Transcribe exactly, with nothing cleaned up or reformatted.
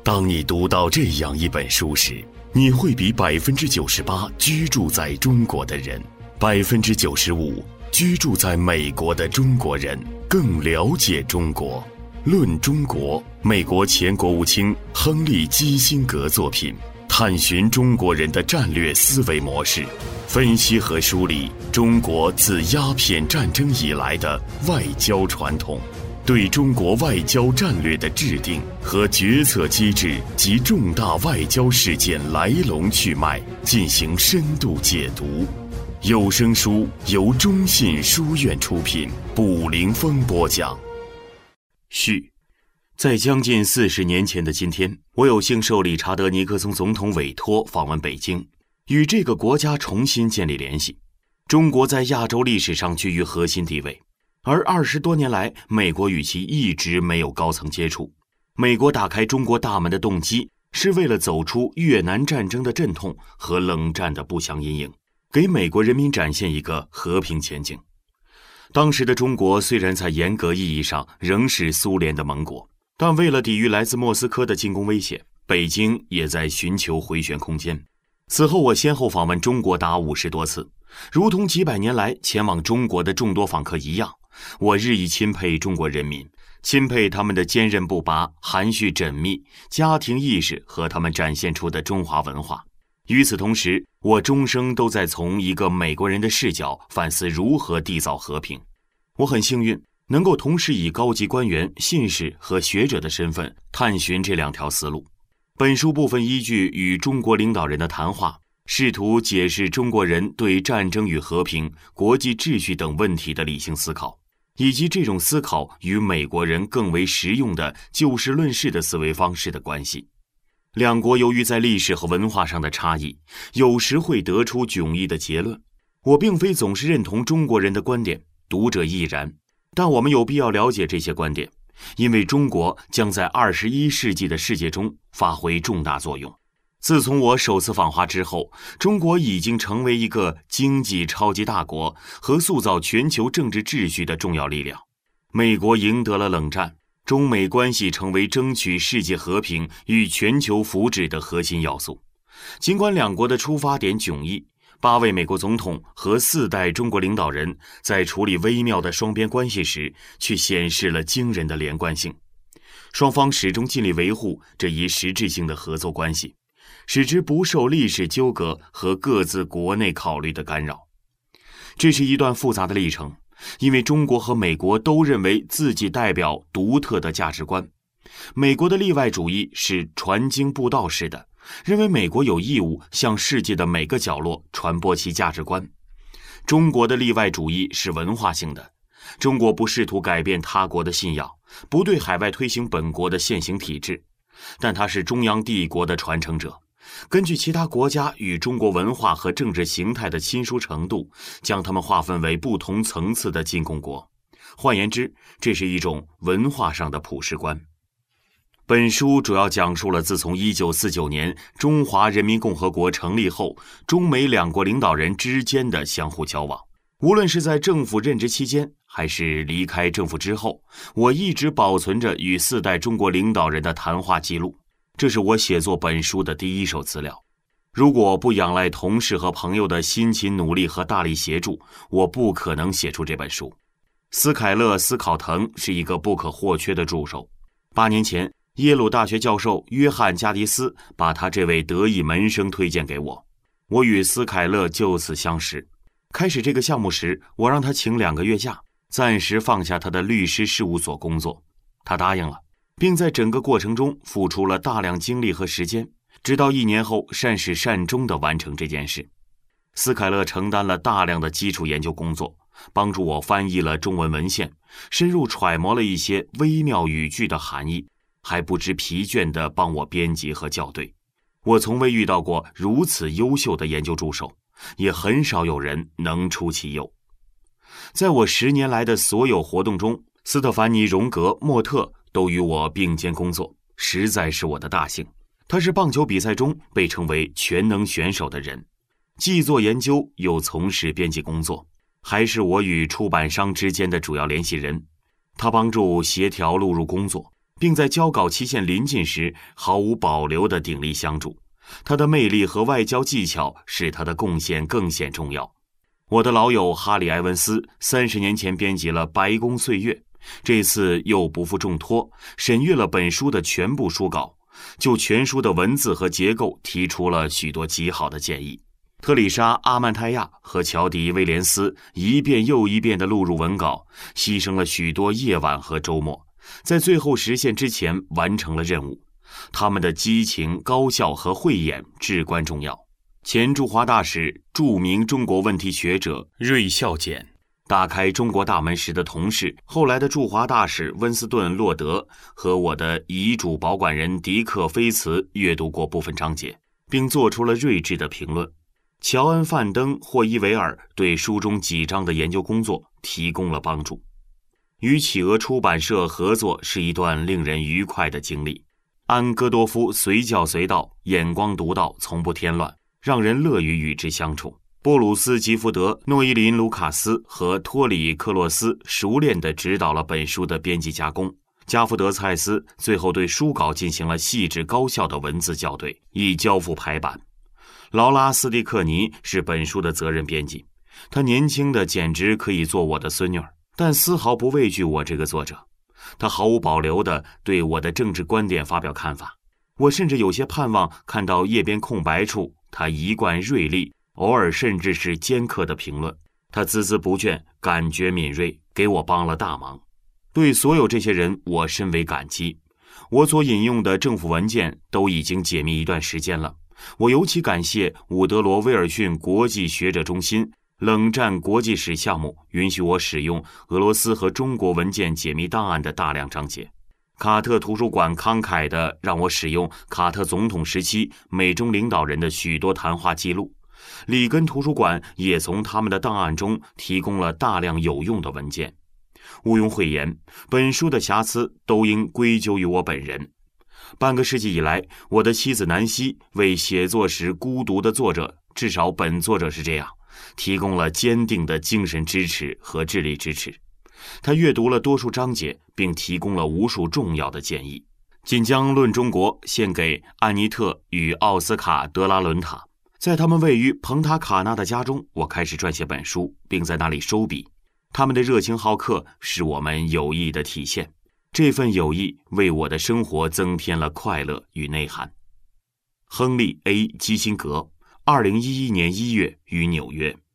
当你读到这样一本书时，你会比百分之九十八居住在中国的人，百分之九十五居住在美国的中国人更了解中国。论中国，美国前国务卿亨利·基辛格作品，探寻中国人的战略思维模式，分析和梳理中国自鸦片战争以来的外交传统，对中国外交战略的制定和决策机制及重大外交事件来龙去脉进行深度解读。有声书由中信书院出品，卜凌峰播讲。序，在将近四十年前的今天，我有幸受理查德·尼克松总统委托访问北京，与这个国家重新建立联系。中国在亚洲历史上居于核心地位，而二十多年来，美国与其一直没有高层接触。美国打开中国大门的动机，是为了走出越南战争的阵痛和冷战的不祥阴影，给美国人民展现一个和平前景。当时的中国虽然在严格意义上仍是苏联的盟国，但为了抵御来自莫斯科的进攻威胁，北京也在寻求回旋空间。此后我先后访问中国达五十多次，如同几百年来前往中国的众多访客一样，我日益钦佩中国人民，钦佩他们的坚韧不拔、含蓄缜密、家庭意识和他们展现出的中华文化。与此同时，我终生都在从一个美国人的视角反思如何缔造和平。我很幸运能够同时以高级官员、信士和学者的身份探寻这两条思路。本书部分依据与中国领导人的谈话，试图解释中国人对战争与和平、国际秩序等问题的理性思考，以及这种思考与美国人更为实用的就事论事的思维方式的关系。两国由于在历史和文化上的差异，有时会得出迥异的结论。我并非总是认同中国人的观点，读者亦然，但我们有必要了解这些观点，因为中国将在二十一世纪的世界中发挥重大作用。自从我首次访华之后，中国已经成为一个经济超级大国和塑造全球政治秩序的重要力量。美国赢得了冷战，中美关系成为争取世界和平与全球福祉的核心要素。尽管两国的出发点迥异，八位美国总统和四代中国领导人在处理微妙的双边关系时，却显示了惊人的连贯性。双方始终尽力维护这一实质性的合作关系，使之不受历史纠葛和各自国内考虑的干扰。这是一段复杂的历程，因为中国和美国都认为自己代表独特的价值观。美国的例外主义是传经布道式的，认为美国有义务向世界的每个角落传播其价值观。中国的例外主义是文化性的，中国不试图改变他国的信仰，不对海外推行本国的现行体制，但它是中央帝国的传承者，根据其他国家与中国文化和政治形态的亲疏程度，将它们划分为不同层次的进贡国。换言之，这是一种文化上的普世观。本书主要讲述了自从一九四九年中华人民共和国成立后，中美两国领导人之间的相互交往。无论是在政府任职期间，还是离开政府之后，我一直保存着与四代中国领导人的谈话记录。这是我写作本书的第一手资料。如果不仰赖同事和朋友的辛勤努力和大力协助，我不可能写出这本书。斯凯勒·斯考滕是一个不可或缺的助手。八年前，耶鲁大学教授约翰·加迪斯把他这位得意门生推荐给我，我与斯凯勒就此相识。开始这个项目时，我让他请两个月假，暂时放下他的律师事务所工作。他答应了，并在整个过程中付出了大量精力和时间，直到一年后善始善终地完成这件事。斯凯勒承担了大量的基础研究工作，帮助我翻译了中文文献，深入揣摩了一些微妙语句的含义，还不知疲倦地帮我编辑和校对。我从未遇到过如此优秀的研究助手，也很少有人能出其右。在我十年来的所有活动中，斯特凡尼·荣格、莫特都与我并肩工作，实在是我的大幸。他是棒球比赛中被称为全能选手的人，既做研究又从事编辑工作，还是我与出版商之间的主要联系人。他帮助协调录入工作， 并在交稿期限临近时毫无保留地鼎力相助。他的魅力和外交技巧使他的贡献更显重要。我的老友哈里·埃文斯三十年前编辑了《白宫岁月》，这次又不负重托，审阅了本书的全部书稿，就全书的文字和结构提出了许多极好的建议。特里莎·阿曼泰亚和乔迪·威廉斯一遍又一遍地录入文稿，牺牲了许多夜晚和周末，在最后实现之前完成了任务。他们的激情、高效和慧眼至关重要。前驻华大使、著名中国问题学者芮孝简，打开中国大门时的同事，后来的驻华大使温斯顿·洛德和我的遗嘱保管人迪克·菲茨阅读过部分章节，并做出了睿智的评论。乔恩·范登、霍伊维尔对书中几章的研究工作提供了帮助。与企鹅出版社合作是一段令人愉快的经历。安戈多夫随叫随到，眼光独到，从不添乱，让人乐于与之相处。波鲁斯·吉福德、诺伊林·卢卡斯和托里·克洛斯熟练地指导了本书的编辑加工。加福德·蔡斯最后对书稿进行了细致高效的文字校对，以交付排版。劳拉·斯蒂克尼是本书的责任编辑，她年轻的简直可以做我的孙女儿，但丝毫不畏惧我这个作者。他毫无保留地对我的政治观点发表看法，我甚至有些盼望看到页边空白处他一贯锐利，偶尔甚至是尖刻的评论。他孜孜不倦，感觉敏锐，给我帮了大忙。对所有这些人我深为感激。我所引用的政府文件都已经解密一段时间了，我尤其感谢伍德罗·威尔逊国际学者中心冷战国际史项目允许我使用俄罗斯和中国文件解密档案的大量章节。卡特图书馆慷慨地让我使用卡特总统时期美中领导人的许多谈话记录。里根图书馆也从他们的档案中提供了大量有用的文件。毋庸讳言，本书的瑕疵都应归咎于我本人。半个世纪以来，我的妻子南希为写作时孤独的作者，至少本作者是这样，提供了坚定的精神支持和智力支持。他阅读了多数章节，并提供了无数重要的建议。仅将《论中国》献给安妮特与奥斯卡·德拉伦塔。在他们位于蓬塔卡纳的家中，我开始撰写本书，并在那里收笔。他们的热情好客是我们友谊的体现，这份友谊为我的生活增添了快乐与内涵。亨利 ·A· 基辛格，二零一一年一月于纽约。